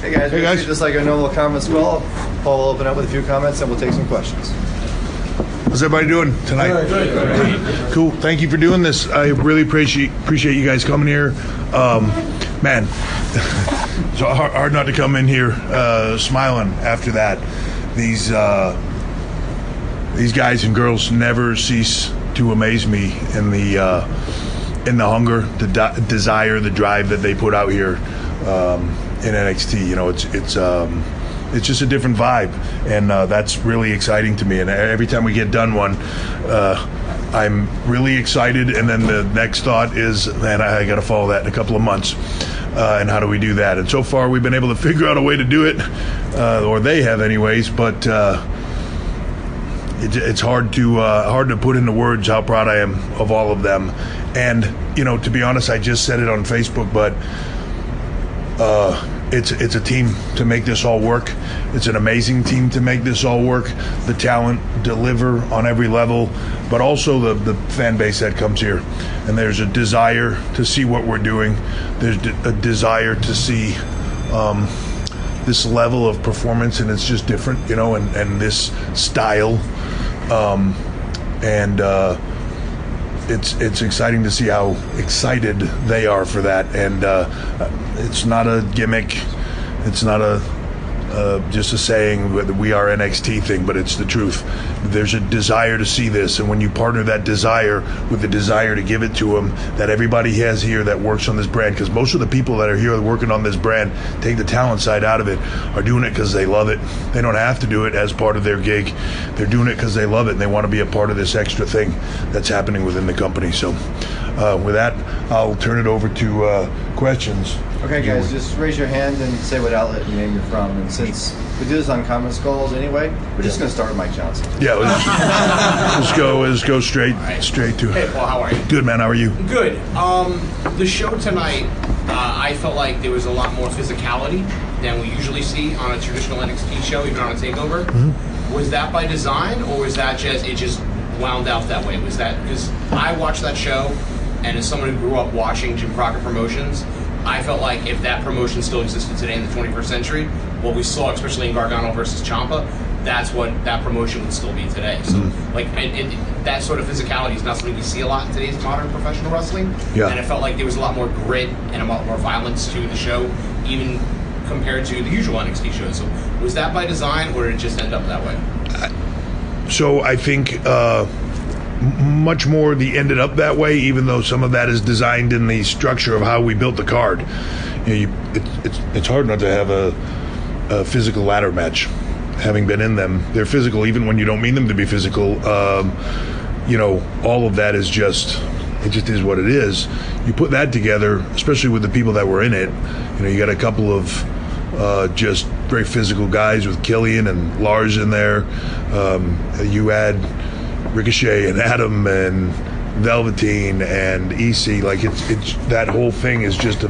Hey guys. Just like our normal comments call, Paul will open up with a few comments and we'll take some questions. How's everybody doing tonight? Good. Cool. Thank you for doing this. I really appreciate you guys coming here. Man, it's hard not to come in here smiling after that. These guys and girls never cease to amaze me in the hunger, the desire, the drive that they put out here in NXT. You know, it's just a different vibe, and that's really exciting to me. And every time we get done one, I'm really excited. And then the next thought is, man, I got to follow that in a couple of months. And how do we do that? And so far, we've been able to figure out a way to do it, or they have, anyways. But it's hard to put into words how proud I am of all of them. And you know, to be honest, I just said it on Facebook, but it's a team to make this all work. It's an amazing team to make this all work. The talent deliver on every level, but also the fan base that comes here. And there's a desire to see what we're doing. There's a desire to see this level of performance, and it's just different, you know, and this style. It's exciting to see how excited they are for that, and it's not a gimmick. It's not just a saying that we are NXT thing, but it's the truth. There's a desire to see this, and when you partner that desire with the desire to give it to them that everybody has here that works on this brand, because most of the people that are here working on this brand, take the talent side out of it, are doing it because they love it. They don't have to do it as part of their gig. They're doing it because they love it, and they want to be a part of this extra thing that's happening within the company. So with that, I'll turn it over to questions. Okay, guys, just raise your hand and say what outlet and name you're from. And since we do this on Common Skulls anyway, we're just going to start with Mike Johnson. Yeah, let's go straight to it. Hey, Paul, how are you? Good, man. How are you? Good. The show tonight, I felt like there was a lot more physicality than we usually see on a traditional NXT show, even on a takeover. Mm-hmm. Was that by design, or was that just wound out that way? Was that because I watched that show, and as someone who grew up watching Jim Crockett Promotions, I felt like if that promotion still existed today in the 21st century, what we saw, especially in Gargano versus Ciampa, that's what that promotion would still be today. So, and that sort of physicality is not something you see a lot in today's modern professional wrestling. Yeah. And it felt like there was a lot more grit and a lot more violence to the show, even compared to the usual NXT shows. So, was that by design, or did it just end up that way? So I think much more ended up that way, even though some of that is designed in the structure of how we built the card. You know, it's hard not to have a physical ladder match. Having been in them, they're physical even when you don't mean them to be physical. You know, all of that is just is what it is. You put that together, especially with the people that were in it. You know, you got a couple of just very physical guys with Killian and Lars in there. You add Ricochet and Adam and Velveteen and EC. Like it's that whole thing is just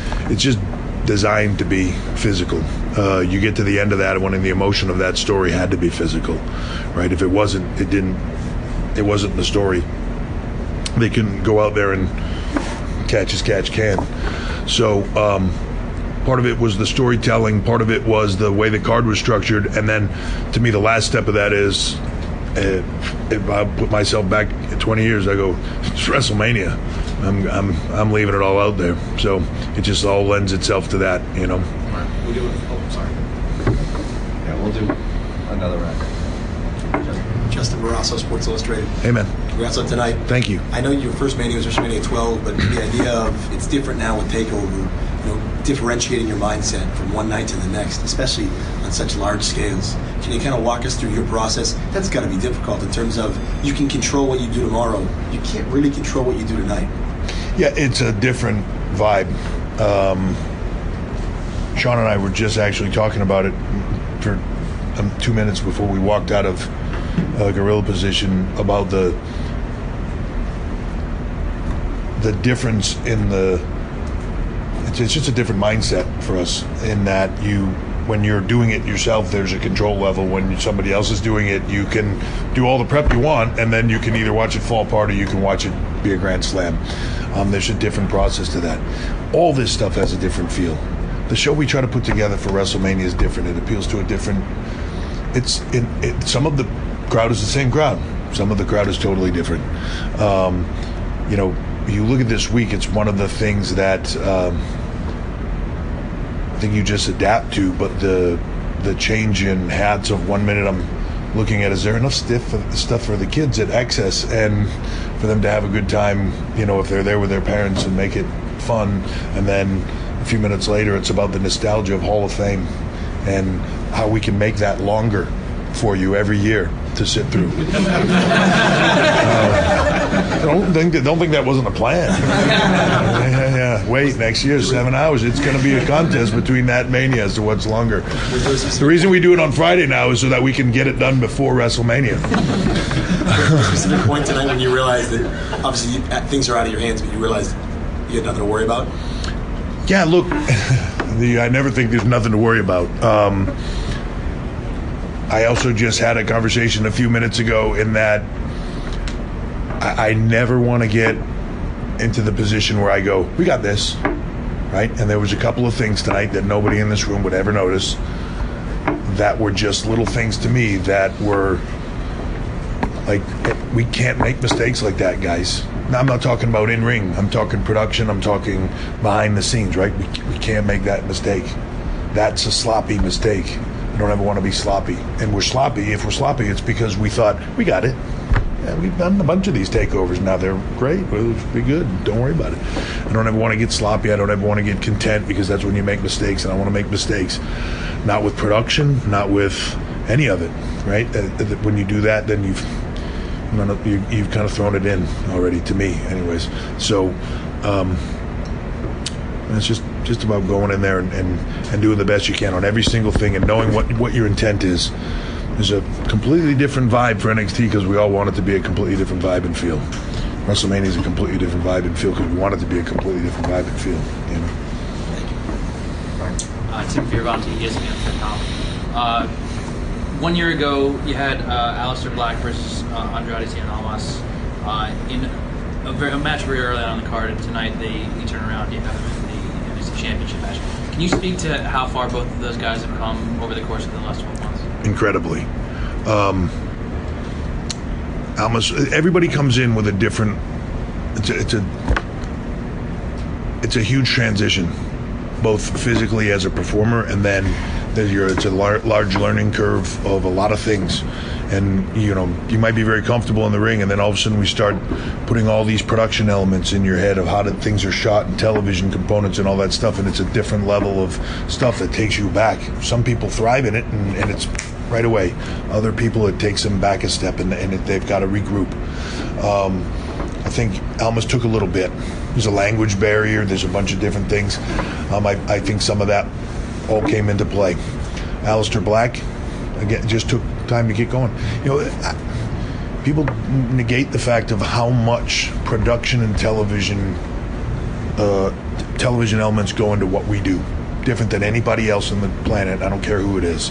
designed to be physical. You get to the end of that when the emotion of that story had to be physical, right? If it wasn't, it wasn't the story. They can go out there and catch as catch can. So part of it was the storytelling, part of it was the way the card was structured, and then to me the last step of that is, if I put myself back 20 years, I go, it's WrestleMania. I'm leaving it all out there. So it just all lends itself to that, you know. We'll do it. Oh, sorry. Yeah, we'll do another round. Justin Barrasso, Sports Illustrated. Hey, man. Congrats on tonight. Thank you. I know your first Mania was WrestleMania 12, but the idea of it's different now with TakeOver, you know, differentiating your mindset from one night to the next, especially on such large scales. Can you kind of walk us through your process? That's got to be difficult in terms of you can control what you do tomorrow. You can't really control what you do tonight. Yeah, it's a different vibe. Sean and I were just actually talking about it for 2 minutes before we walked out of gorilla position about the difference in it's just a different mindset for us in that when you're doing it yourself, there's a control level. When somebody else is doing it, you can do all the prep you want, and then you can either watch it fall apart or you can watch it be a grand slam. There's a different process to that. All this stuff has a different feel. the show we try to put together for WrestleMania is different. It appeals to a different. Some of the crowd is the same crowd. Some of the crowd is totally different. You know, you look at this week. It's one of the things that I think you just adapt to. But the change in hats of 1 minute, I'm looking at, is there enough stuff for the kids at Access and for them to have a good time, you know, if they're there with their parents and make it fun. And then a few minutes later, it's about the nostalgia of Hall of Fame and how we can make that longer for you every year to sit through. Don't think that wasn't a plan. Yeah. Wait, next year, 7 hours. It's going to be a contest between that and Mania as to what's longer. The reason we do it on Friday now is so that we can get it done before WrestleMania. A specific point tonight when you realized that obviously things are out of your hands, but you realized you had nothing to worry about? Yeah, look, I never think there's nothing to worry about. I also just had a conversation a few minutes ago in that I never want to get into the position where I go, we got this, right? And there was a couple of things tonight that nobody in this room would ever notice that were just little things to me that were like, we can't make mistakes like that, guys. Now, I'm not talking about in-ring. I'm talking production. I'm talking behind the scenes, right? We can't make that mistake. That's a sloppy mistake. I don't ever want to be sloppy. And we're sloppy. If we're sloppy, it's because we thought, we got it. Yeah, we've done a bunch of these takeovers now. They're great. We'll be good. Don't worry about it. I don't ever want to get sloppy. I don't ever want to get content, because that's when you make mistakes, and I want to make mistakes. Not with production, not with any of it, right? When you do that, then you've kind of thrown it in already, to me anyways. So it's just about going in there and doing the best you can on every single thing, and knowing what your intent is. There's a completely different vibe for NXT because we all want it to be a completely different vibe and feel. WrestleMania is a completely different vibe and feel because we want it to be a completely different vibe and feel. You know? Tim Fioravanti, ESPN.com. 1 year ago, you had Aleister Black versus Andrade Cien Almas in a match very early on the card, and tonight you turn around, you have them in the NXT Championship match. Can you speak to how far both of those guys have come over the course of the last 12 months? Incredibly. Almas, everybody comes in with a different. It's a huge transition, both physically as a performer, and then it's a large learning curve of a lot of things. And you might be very comfortable in the ring, and then all of a sudden we start putting all these production elements in your head of how things are shot and television components and all that stuff, and it's a different level of stuff that takes you back. Some people thrive in it, and it's right away. Other people, it takes them back a step, and they've got to regroup. I think Almas took a little bit. There's a language barrier. There's a bunch of different things. I think some of that all came into play. Aleister Black, again, just took time to get going. People negate the fact of how much production and television elements go into what we do, different than anybody else on the planet. I don't care who it is.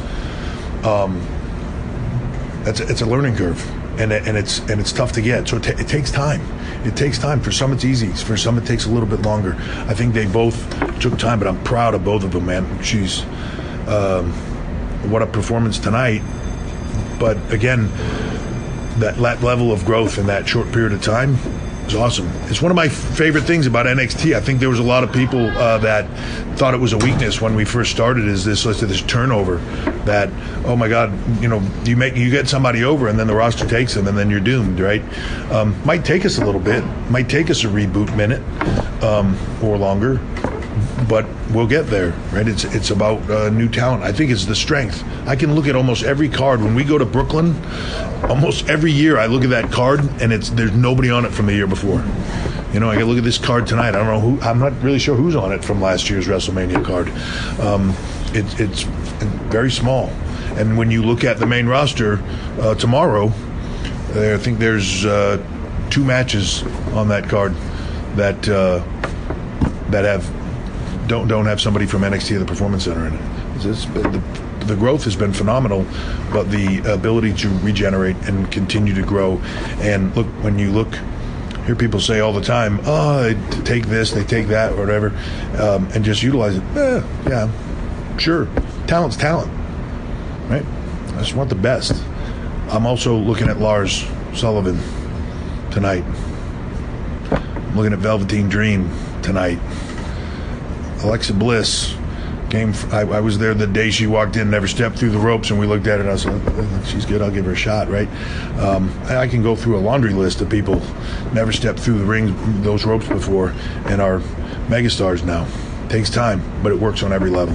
It's a learning curve, and it's tough to get. So it takes time. It takes time. For some it's easy. For some it takes a little bit longer. I think they both took time, but I'm proud of both of them, man. She's what a performance tonight. But again, that level of growth in that short period of time is awesome. It's one of my favorite things about NXT. I think there was a lot of people that thought it was a weakness when we first started, is this turnover, that, oh my God, you get somebody over and then the roster takes them and then you're doomed, right? Might take us a little bit, might take us a reboot minute or longer, but we'll get there, right? It's about new talent. I think it's the strength. I can look at almost every card. When we go to Brooklyn, almost every year I look at that card and there's nobody on it from the year before. I can look at this card tonight. I don't know who. I'm not really sure who's on it from last year's WrestleMania card. It's very small. And when you look at the main roster tomorrow, I think there's 2 matches on that card that don't have somebody from NXT or the Performance Center in it. The growth has been phenomenal, but the ability to regenerate and continue to grow. And look, when you look hear people say all the time, oh, they take this, they take that, or whatever, and just utilize it. Yeah, sure. Talent's talent, right? I just want the best. I'm also looking at Lars Sullivan tonight. I'm looking at Velveteen Dream tonight. Alexa Bliss I was there the day she walked in, never stepped through the ropes, and we looked at her and I was like, she's good, I'll give her a shot, right? I can go through a laundry list of people never stepped through the rings, those ropes before, and are megastars now. Takes time, but it works on every level.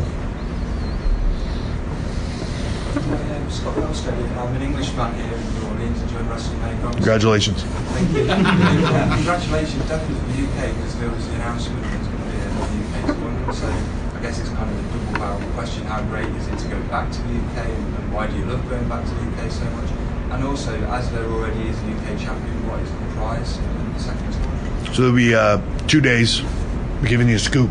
Scott Australia. I'm an Englishman here in New Orleans enjoying wrestling. Congratulations. Thank you. Congratulations, definitely for the UK, because there was the announcement that it's going to be a UK tournament. So I guess it's kind of a double-barrel question. How great is it to go back to the UK, and why do you love going back to the UK so much? And also, as there already is a UK champion, what is the prize in the second tournament? So there'll be 2 days. We're giving you a scoop.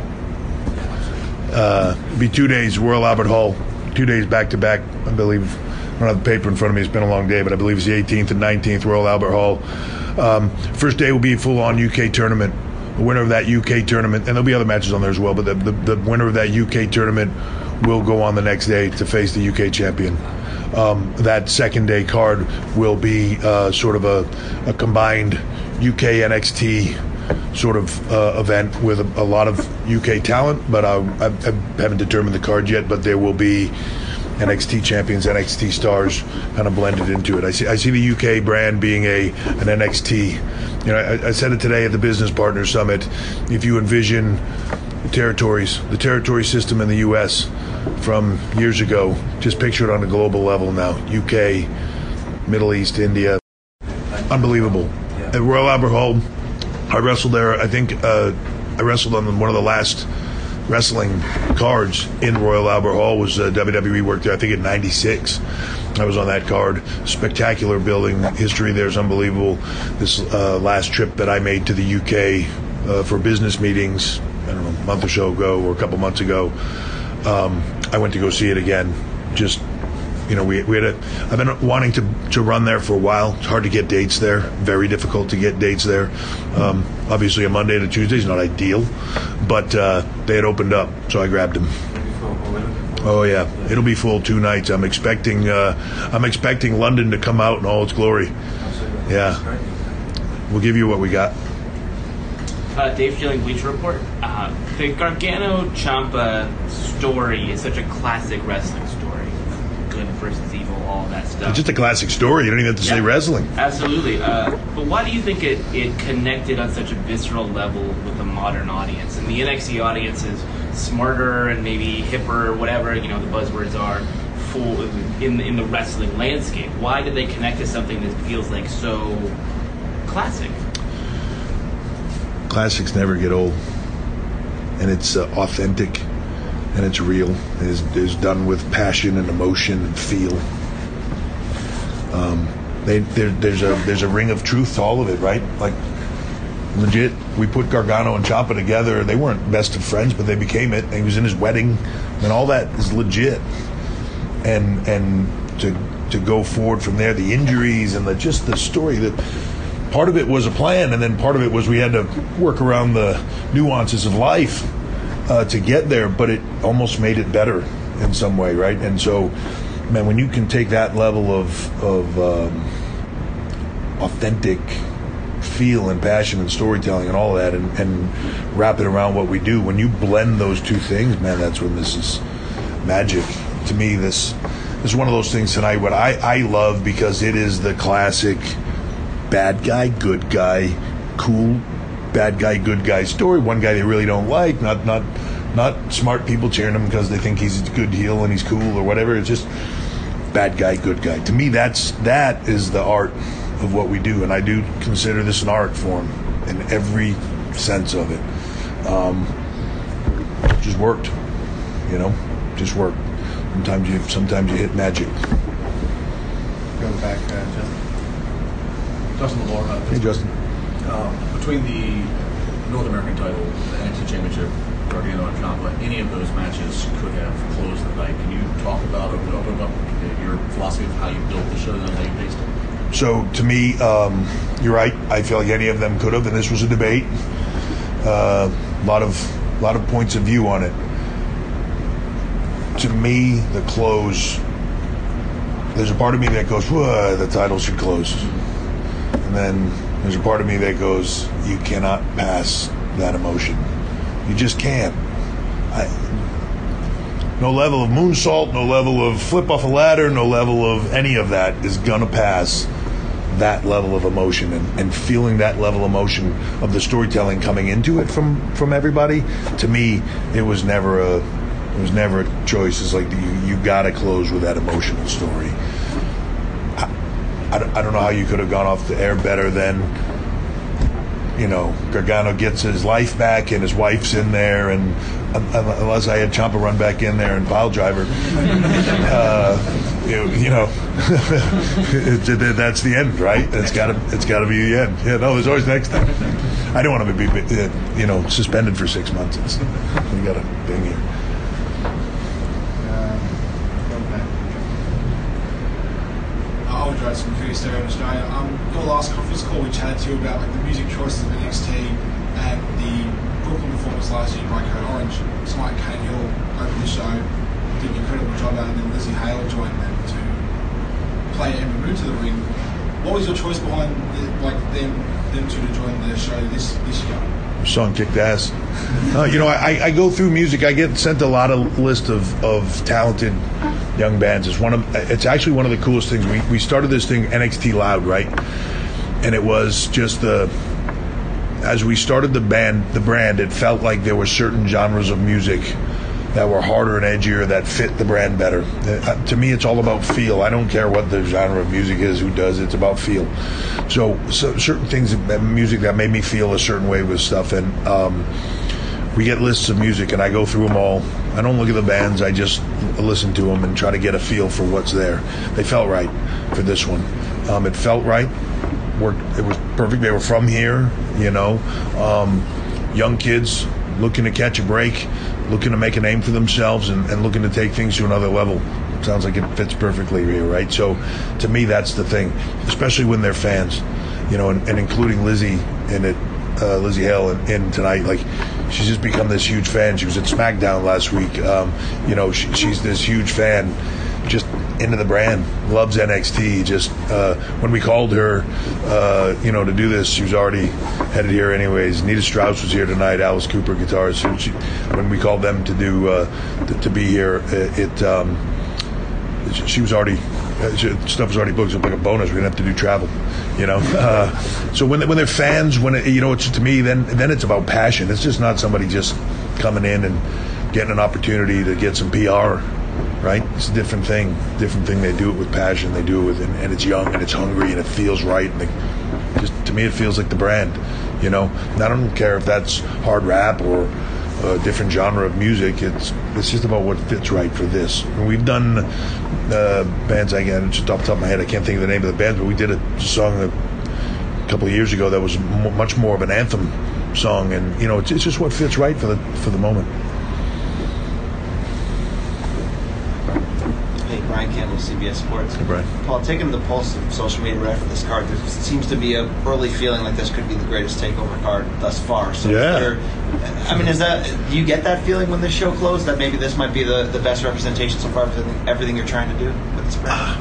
It'll be 2 days, Royal Albert Hall. 2 days back-to-back, I believe. I don't have the paper in front of me. It's been a long day, but I believe it's the 18th and 19th, Royal Albert Hall. First day will be a full-on UK tournament. The winner of that UK tournament, and there'll be other matches on there as well, but the winner of that UK tournament will go on the next day to face the UK champion. That second day card will be sort of a combined UK NXT sort of event with a lot of UK talent, but I haven't determined the card yet, but there will be NXT champions, NXT stars kind of blended into it. I see the UK brand being an NXT. You know, I said it today at the Business Partners Summit. If you envision the territory system in the US from years ago, just picture it on a global level now. UK, Middle East, India. Unbelievable. At Royal Albert Hall, I wrestled there. I think I wrestled on one of the last wrestling cards in Royal Albert Hall. Was WWE worked there, I think in '96. I was on that card. Spectacular building. History there is unbelievable. This last trip that I made to the UK for business meetings, I don't know, a month or so ago or a couple months ago, I went to go see it again. Just, you know, I've been wanting to run there for a while. It's hard to get dates there. Very difficult to get dates there. Obviously, a Monday to Tuesday is not ideal, but they had opened up, so I grabbed them. Oh yeah, it'll be full 2 nights. I'm expecting London to come out in all its glory. Yeah, we'll give you what we got. Dave Schilling, Bleacher Report. The Gargano Ciampa story is such a classic wrestling story. Good versus evil, all that stuff. It's just a classic story. You don't even have to say wrestling. Absolutely. But why do you think it connected on such a visceral level with the modern audience? And the NXT audience is smarter and maybe hipper, whatever, you know, the buzzwords are, in the wrestling landscape. Why did they connect to something that feels like so classic? Classics never get old, and it's authentic, and it's real. It is done with passion and emotion and feel. There's a ring of truth to all of it, right? Like, legit, we put Gargano and Ciampa together. They weren't best of friends, but they became it. And he was in his wedding, and all that is legit. And to go forward from there, the injuries and just the story that. Part of it was a plan, and then part of it was we had to work around the nuances of life to get there, but it almost made it better in some way, right? And so, man, when you can take that level of authentic feel and passion and storytelling and all of that and wrap it around what we do, when you blend those two things, man, that's when this is magic. To me, this is one of those things tonight what I love, because it is the classic bad guy, good guy, cool bad guy, good guy story. One guy they really don't like, not smart people cheering him because they think he's a good heel and he's cool or whatever. It's just bad guy, good guy. To me, that is the art of what we do, and I do consider this an art form in every sense of it. Just worked, you know, just worked. Sometimes you hit magic. Go back, Justin. Justin LaLaura. Hey, Justin. Between the North American title, the NXT Championship, Gargano and Ciampa, any of those matches could have closed the night. Can you talk about, open up your philosophy of how you built the show and how you paced it? So to me, you're right. I feel like any of them could have, and this was a debate. A lot of points of view on it. To me, the close. There's a part of me that goes, "Whoa, the title should close," and then there's a part of me that goes, "You cannot pass that emotion. You just can't." No level of moonsault, no level of flip off a ladder, no level of any of that is gonna pass that level of emotion, and feeling that level of emotion of the storytelling coming into it from everybody. To me, it was never a choice. It's like you gotta close with that emotional story. I don't know how you could have gone off the air better than, Gargano gets his life back and his wife's in there, and unless I had Ciampa run back in there and pile driver, that's the end, right? It's got to be the end. Yeah, no, there's always next time. I don't want to be, suspended for 6 months. We got a thing here. I'll some Curious Stereo in Australia. Your last conference call, we chatted to you about the music choices of NXT and the Brooklyn performance last year by Code Orange. Tonight, Kane Hill opened the show, did an incredible job out, and then Lizzie Hale joined them to play Ember Moon to the ring. What was your choice behind them two to join the show this year? Song kicked ass. I go through music. I get sent a lot of list of talented young bands. It's actually one of the coolest things. We started this thing NXT Loud, right? And it was just as we started the brand, it felt like there were certain genres of music that were harder and edgier that fit the brand better. To me, it's all about feel. I don't care what the genre of music is, who does it. It's about feel. So certain things, music that made me feel a certain way with stuff, and we get lists of music, and I go through them all. I don't look at the bands. I just listen to them and try to get a feel for what's there. They felt right for this one. It felt right. It was perfect. They were from here, young kids looking to catch a break, looking to make a name for themselves, and looking to take things to another level. Sounds like it fits perfectly here, right? So to me, that's the thing, especially when they're fans, and including Lizzie in it, Lizzie Hale in tonight. Like, she's just become this huge fan. She was at SmackDown last week. She's this huge fan, just into the brand, loves NXT. Just when we called her, to do this, she was already headed here anyways. Nita Strauss was here tonight. Alice Cooper, guitars. When we called them to do to be here, she was already. Stuff was already booked. It was like a bonus. We didn't have to do travel, So when they're fans, it's, to me, then it's about passion. It's just not somebody just coming in and getting an opportunity to get some PR, right? It's a different thing. They do it with passion. They do it with, and it's young and it's hungry and it feels right. And to me, it feels like the brand, And I don't care if that's hard rap or a different genre of music. It's just about what fits right for this. And we've done bands, again, just off the top of my head, I can't think of the name of the band, but we did a song a couple of years ago that was much more of an anthem song, and it's just what fits right for the moment. Hey, Brian Campbell, CBS Sports. Hey, Brian. Paul, taking the pulse of social media right for this card, there seems to be a early feeling like this could be the greatest takeover card thus far. So yeah. Do you get that feeling when this show closed, that maybe this might be the best representation so far of everything you're trying to do with this brand?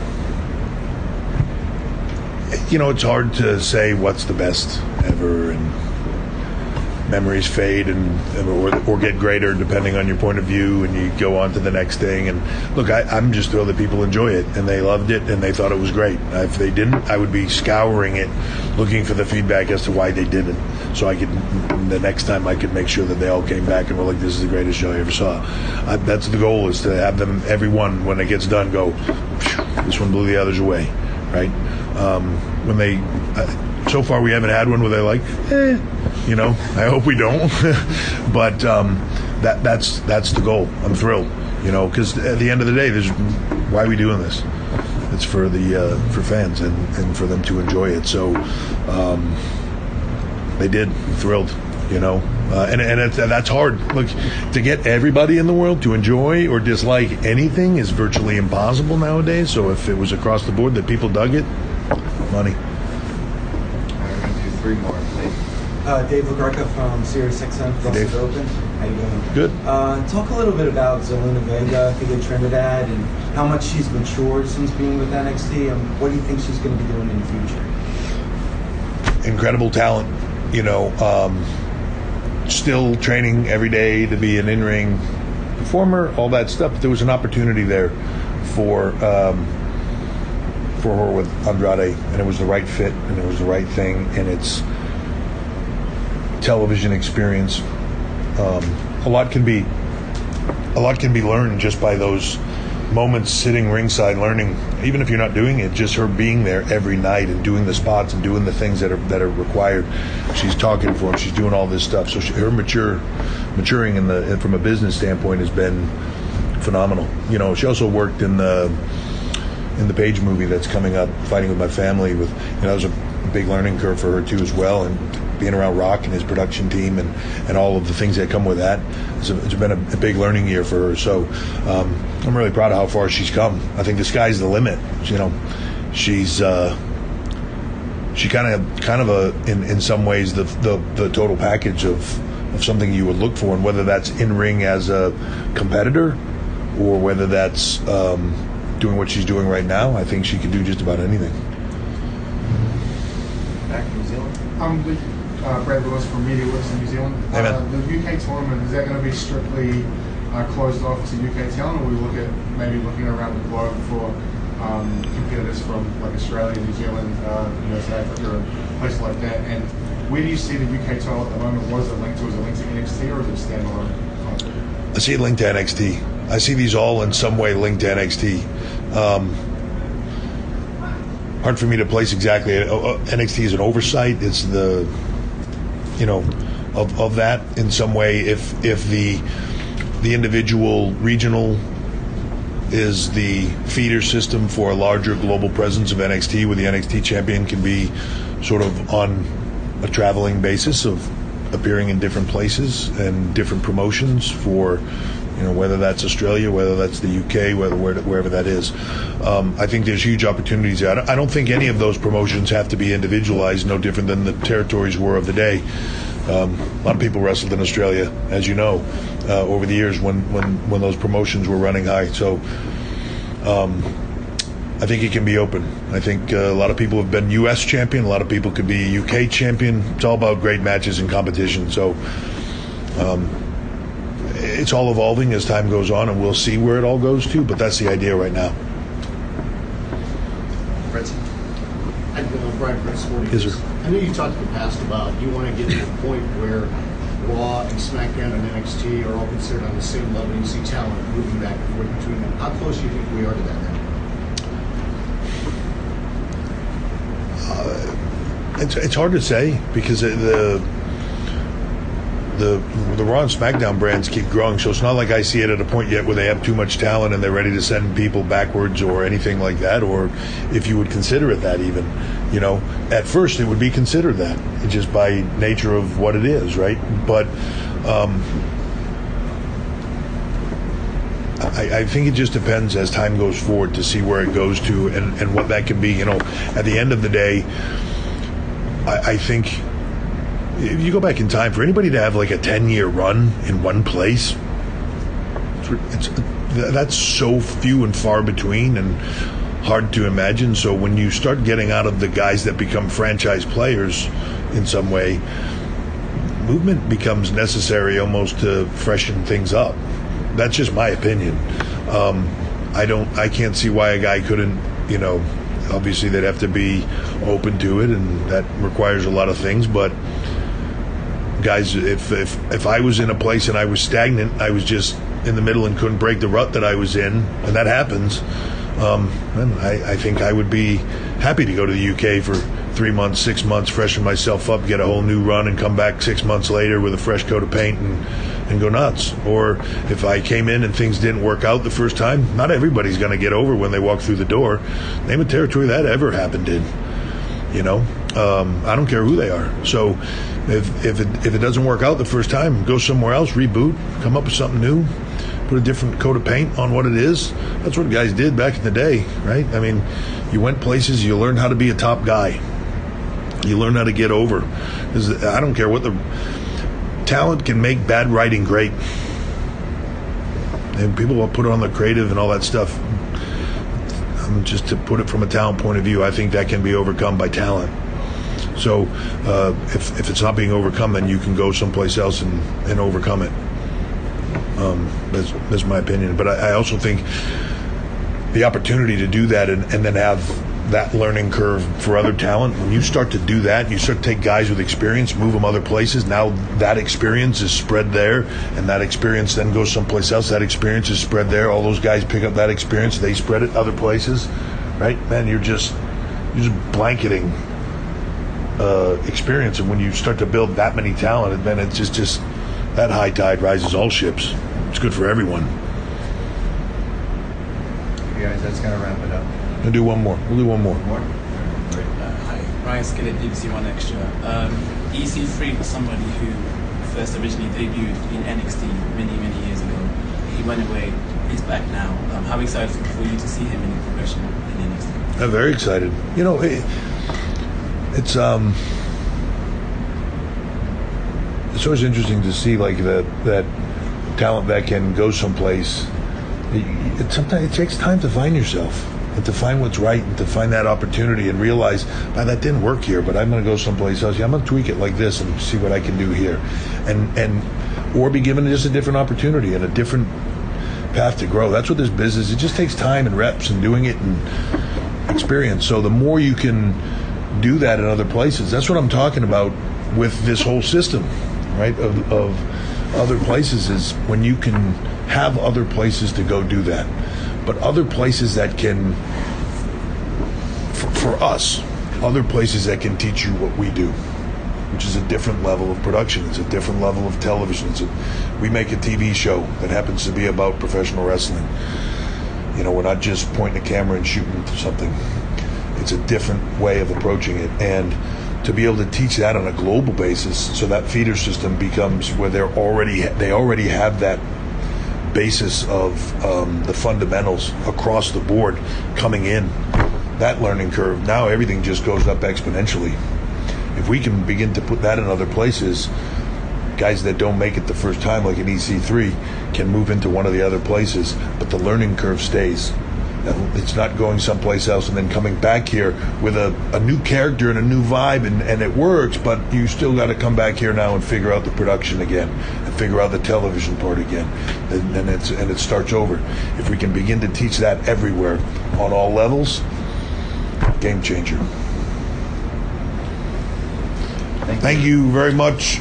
It's hard to say what's the best ever, and memories fade or get greater depending on your point of view, and you go on to the next thing. And look, I'm just thrilled that people enjoy it and they loved it and they thought it was great. If they didn't, I would be scouring it, looking for the feedback as to why they didn't, so I could, the next time, I could make sure that they all came back and were like, this is the greatest show I ever saw. That's the goal, is to have them, everyone, when it gets done, go, this one blew the others away, right? When they so far we haven't had one where they're like, I hope we don't. But that's the goal. I'm thrilled, because at the end of the day, why are we doing this? It's for fans and for them to enjoy it. So they did. I'm thrilled, and that's hard. Look, to get everybody in the world to enjoy or dislike anything is virtually impossible nowadays. So if it was across the board that people dug it, money. We're going to do 3 more, please. Dave LaGreca from SiriusXM Hey, Russell Dave. Open. How you doing? Good. Talk a little bit about Zelina Vega, I think in Trinidad, and how much she's matured since being with NXT, and what do you think she's going to be doing in the future? Incredible talent, still training every day to be an in-ring performer, all that stuff. But there was an opportunity there for her with Andrade, and it was the right fit, and it was the right thing, and it's television experience. A lot can be learned just by those moments sitting ringside learning, even if you're not doing it, just her being there every night and doing the spots and doing the things that are required. She's talking for him, she's doing all this stuff, so her maturing from a business standpoint has been phenomenal. She also worked in the Page movie that's coming up, Fighting With My Family, that was a big learning curve for her too as well, and being around Rock and his production team and all of the things that come with that. It's been a big learning year for her. So I'm really proud of how far she's come. I think the sky's the limit. She's she kind of in some ways the total package of something you would look for, and whether that's in ring as a competitor or whether that's doing what she's doing right now. I think she can do just about anything. Back to New Zealand. Brad Lewis from Media Works in New Zealand. Hey, man. The UK tournament, is that going to be strictly closed off to UK talent, or we look at maybe looking around the globe for competitors from like Australia, New Zealand, South Africa, and places like that? And where do you see the UK title at the moment? What is it linked to? Is it linked to NXT or is it standalone? I see it linked to NXT. I see these all in some way linked to NXT. Hard for me to place exactly. NXT is an oversight. It's the, of that in some way. If the individual regional is the feeder system for a larger global presence of NXT, where the NXT champion can be sort of on a traveling basis of appearing in different places and different promotions for, whether that's Australia, whether that's the UK, wherever that is. I think there's huge opportunities there. I don't think any of those promotions have to be individualized, no different than the territories were of the day. A lot of people wrestled in Australia, as you know, over the years when those promotions were running high. So I think it can be open. I think a lot of people have been U.S. champion. A lot of people could be U.K. champion. It's all about great matches and competition. So it's all evolving as time goes on, and we'll see where it all goes to, but that's the idea right now. Fritzy. Brian Prince, Sporting Yes, News. sir. I know you talked in the past about you want to get to the point where Raw and SmackDown and NXT are all considered on the same level. You see talent moving back and forth between them. How close do you think we are to that now? It's hard to say because the Raw and SmackDown brands keep growing, so it's not like I see it at a point yet where they have too much talent and they're ready to send people backwards or anything like that, or if you would consider it that even. At first it would be considered that, just by nature of what it is, right? But I think it just depends as time goes forward to see where it goes to and what that can be. At the end of the day, I think if you go back in time, for anybody to have like a 10-year run in one place, that's so few and far between and hard to imagine. So when you start getting out of the guys that become franchise players in some way, movement becomes necessary almost to freshen things up. That's just my opinion. I can't see why a guy couldn't, obviously they'd have to be open to it, and that requires a lot of things. But guys, if I was in a place and I was stagnant, I was just in the middle and couldn't break the rut that I was in, and that happens, then I think I would be happy to go to the UK for 3 months, 6 months, freshen myself up, get a whole new run, and come back 6 months later with a fresh coat of paint and go nuts. Or if I came in and things didn't work out the first time, not everybody's going to get over when they walk through the door. Name a territory that ever happened in. I don't care who they are. So if it doesn't work out the first time, go somewhere else, reboot, come up with something new, put a different coat of paint on what it is. That's what guys did back in the day, right? I mean, you went places, you learned how to be a top guy. You learn how to get over. I don't care what the talent can make bad writing great. And people will put it on the creative and all that stuff. Just to put it from a talent point of view, I think that can be overcome by talent. So if it's not being overcome, then you can go someplace else and overcome it. That's my opinion. But I also think the opportunity to do that and then have that learning curve for other talent, when you start to do that, you start to take guys with experience, move them other places. Now that experience is spread there, and that experience then goes someplace else. That experience is spread there. All those guys pick up that experience, they spread it other places, right? Man, you're just blanketing experience, and when you start to build that many talent, then it's just that high tide rises all ships. It's good for everyone. You guys, that's gonna wrap it up. We'll do one more. Hi, Ryan Skillett, BBC One Extra. EC3 was somebody who first originally debuted in NXT many years ago. He went away. He's back now. How excited for you to see him in progression in NXT? I'm very excited. You know, it's always interesting to see like that talent that can go someplace. Sometimes it takes time to find yourself and to find what's right and to find that opportunity and realize, that didn't work here, but I'm going to go someplace else. Yeah, I'm going to tweak it like this and see what I can do here, or be given just a different opportunity and a different path to grow. That's what this business. It just takes time and reps and doing it and experience. So the more you can do that in other places, that's what I'm talking about with this whole system, right? Of other places is when you can have other places to go do that. But other places that can, for us, other places that can teach you what we do, which is a different level of production. It's a different level of television. We make a TV show that happens to be about professional wrestling. You know, we're not just pointing a camera and shooting something. It's a different way of approaching it. And to be able to teach that on a global basis, so that feeder system becomes where they already have that basis of the fundamentals across the board coming in, that learning curve, now everything just goes up exponentially. If we can begin to put that in other places, guys that don't make it the first time, like an EC3, can move into one of the other places, but the learning curve stays. It's not going someplace else and then coming back here with a new character and a new vibe, and it works, but you still got to come back here now and figure out the production again and figure out the television part again, and it starts over. If we can begin to teach that everywhere on all levels, game changer. Thank you very much.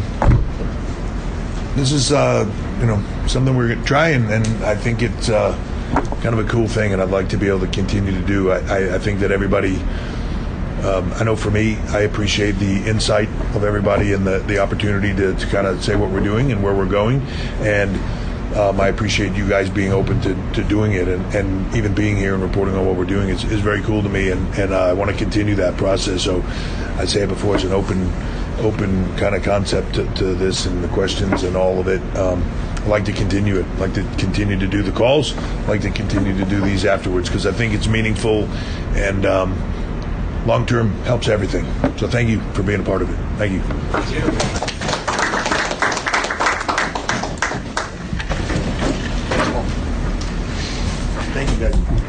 This is something we're going to try, and I think it's kind of a cool thing, and I'd like to be able to continue to do. I think that everybody, I know for me, I appreciate the insight of everybody and the opportunity to kind of say what we're doing and where we're going, and I appreciate you guys being open to doing it, and even being here and reporting on what we're doing is very cool to me, and I want to continue that process. So I say it before, it's an open kind of concept to this and the questions and all of it. I like to continue it. I like to continue to do the calls. I like to continue to do these afterwards because I think it's meaningful and long term helps everything. So thank you for being a part of it. Thank you. Thank you, guys.